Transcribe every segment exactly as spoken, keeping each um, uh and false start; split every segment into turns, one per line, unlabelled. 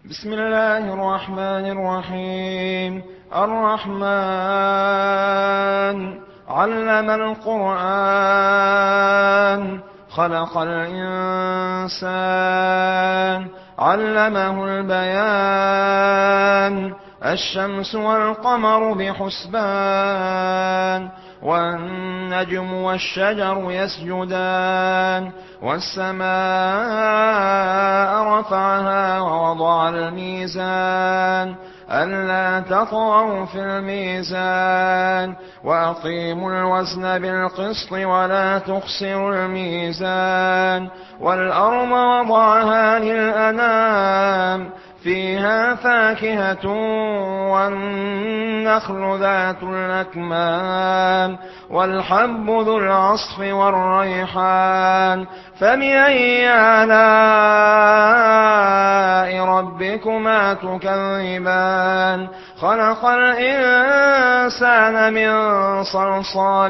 بسم الله الرحمن الرحيم. الرحمن علم القرآن خلق الإنسان علمه البيان الشمس والقمر بحسبان والنجم والشجر يسجدان والسماء رفعها ووضع الميزان ألا تطغوا في الميزان وأقيموا الوزن بالقسط ولا تخسروا الميزان والأرض وضعها للأنام فيها فاكهة والنخل ذات الأكمام والحب ذو العصف والريحان فبأي آلاء ربكما تكذبان خلق الإنسان من صلصال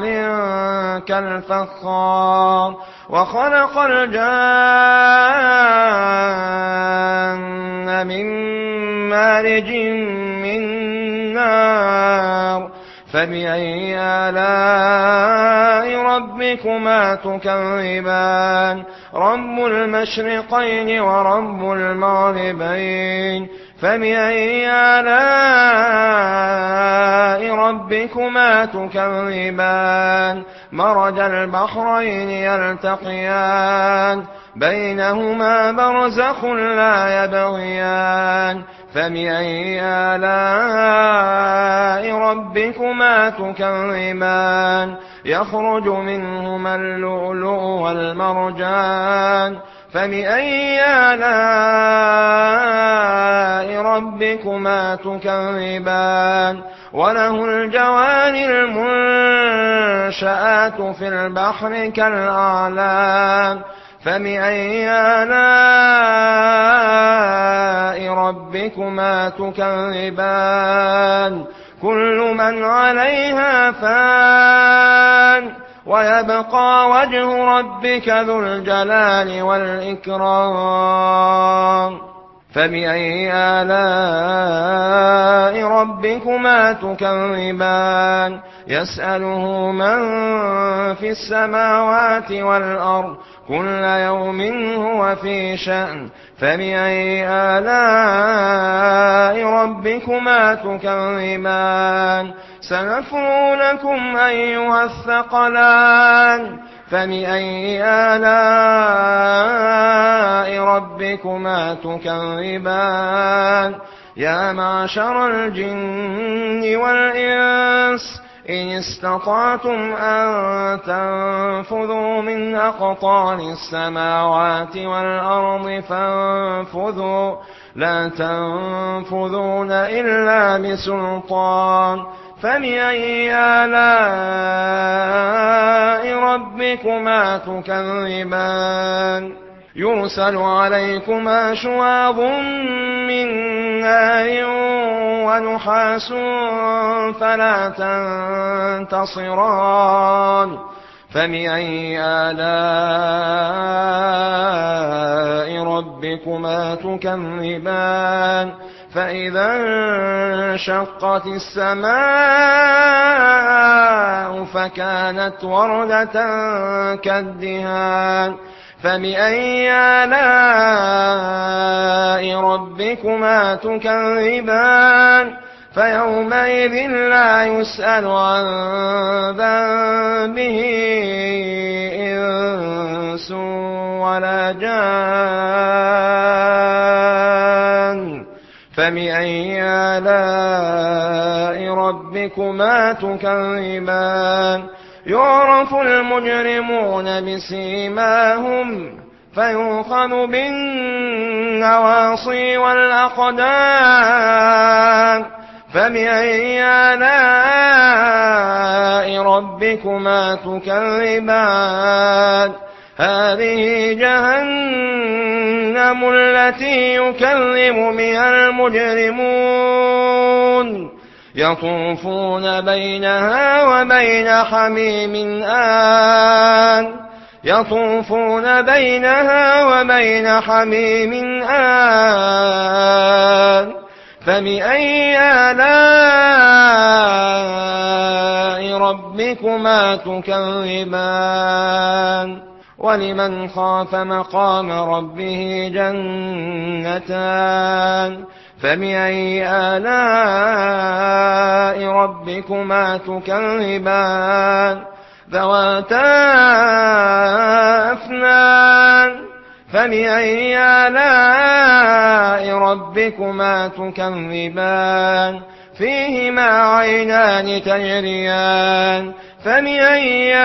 كالفخار وخلق الجان من مارج من نار فبأي آلاء ربكما تكذبان رب المشرقين ورب المغربين فبأي آلاء ربكما تكذبان مرج البحرين يلتقيان بينهما برزخ لا يبغيان فبأي آلاء ربكما تكذبان يخرج منهما اللؤلؤ والمرجان فبأي آلاء ربكما تكذبان وله الجوار المنشآت في البحر كالأعلام فبأي آلاء ربكما تكذبان كل من عليها فان ويبقى وجه ربك ذو الجلال والإكرام فبأي آلاء ربكما تكذبان يسأله من في السماوات والأرض كل يوم هو في شأن فبأي آلاء ربكما تكذبان سنفرغ لكم أيها الثقلان فبأي آلاء ربكما تكذبان يا معشر الجن والإنس إن استطعتم أن تنفذوا من أقطار السماوات والأرض فانفذوا لا تنفذون إلا بسلطان فبأي آلاء ربكما تكذبان يرسل عليكما شواظ من نار ونحاس فلا تنتصران فبأي آلاء ربكما تكذبان فإذا انشقت السماء فكانت وردة كالدهان فبأي آلاء ربكما تكذبان فيومئذ لا يسأل عن ذنبه إنس ولا جان فبأي آلاء ربكما تكذبان يعرف المجرمون بسيماهم فيؤخذ بالنواصي والأقدام فبأي آلاء ربكما تكذبان هذه جهنم التي يكذب بها المجرمون يطوفون بينها وبين حميم آن يطوفون بينها وبين حميم آن فبأي آلاء ربكما تكذبان ولمن خاف مقام ربه جنتان فبأي آلاء ربكما تكذبان ذواتا أفنان فبأي آلاء ربكما تكذبان فيهما عينان تجريان فبأي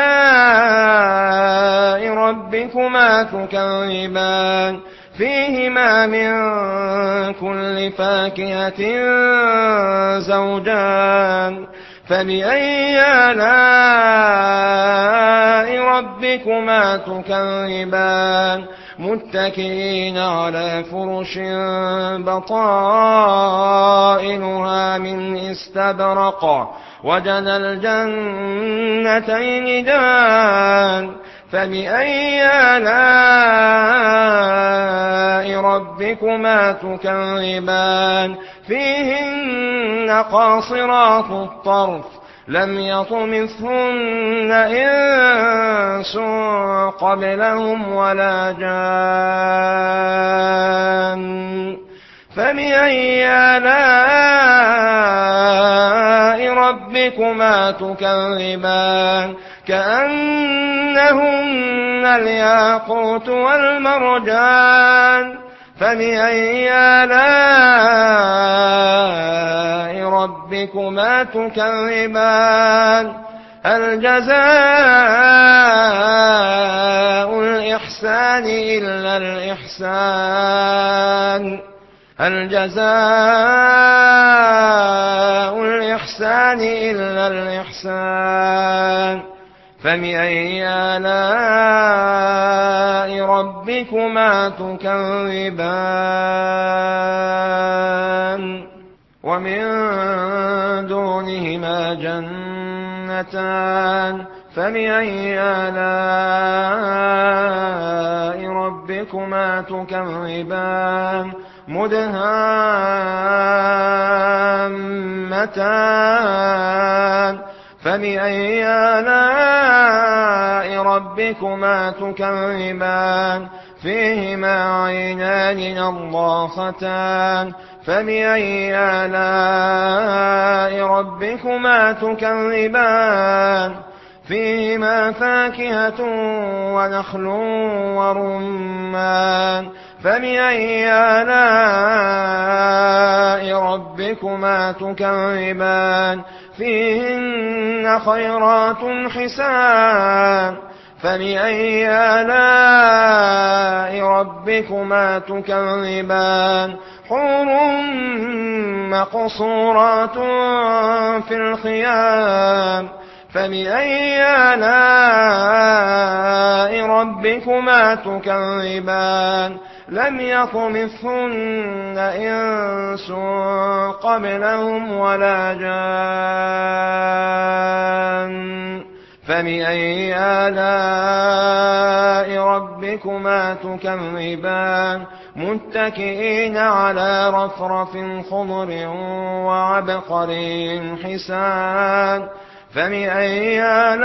آلاء ربكما تكذبان فيهما من كل فاكهة زوجان فبأي آلاء ربكما تكذبان متكئين على فرش بطائنها من استبرق وجنى الجنتين دان فبأي آلاء ربكما تكذبان فيهن قاصرات الطرف لم يطمثهن إنس قبلهم ولا جان فبأي آلاء ربكما تكذبان كأنهن الياقوت والمرجان فبأي آلاء ربكما تكذبان هل جزاء الإحسان إلا الإحسان هل جزاء الإحسان إلا الإحسان فبأي آلاء ربكما تكذبان ومن دونهما جنتان فبأي آلاء ربكما تكذبان مدهامتان فبأي آلاء ربكما تكذبان فيهما عينان نضاختان فبأي آلاء ربكما تكذبان فيهما فاكهة ونخل ورمان فبأي آلاء ربكما تكذبان فيهن خيرات حسان فبأي آلاء ربكما تكذبان حور مقصورات في الخيام فبأي آلاء ربكما تكذبان لم يطمثهن إنس قبلهم ولا جان فبأي آلاء ربكما تكذبان متكئين على رفرف خضر وعبقري حسان فبأي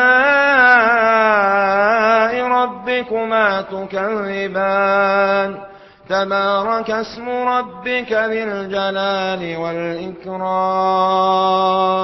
آلاء ربكما تكذبان تبارك اسم ربك ذي الجلال والإكرام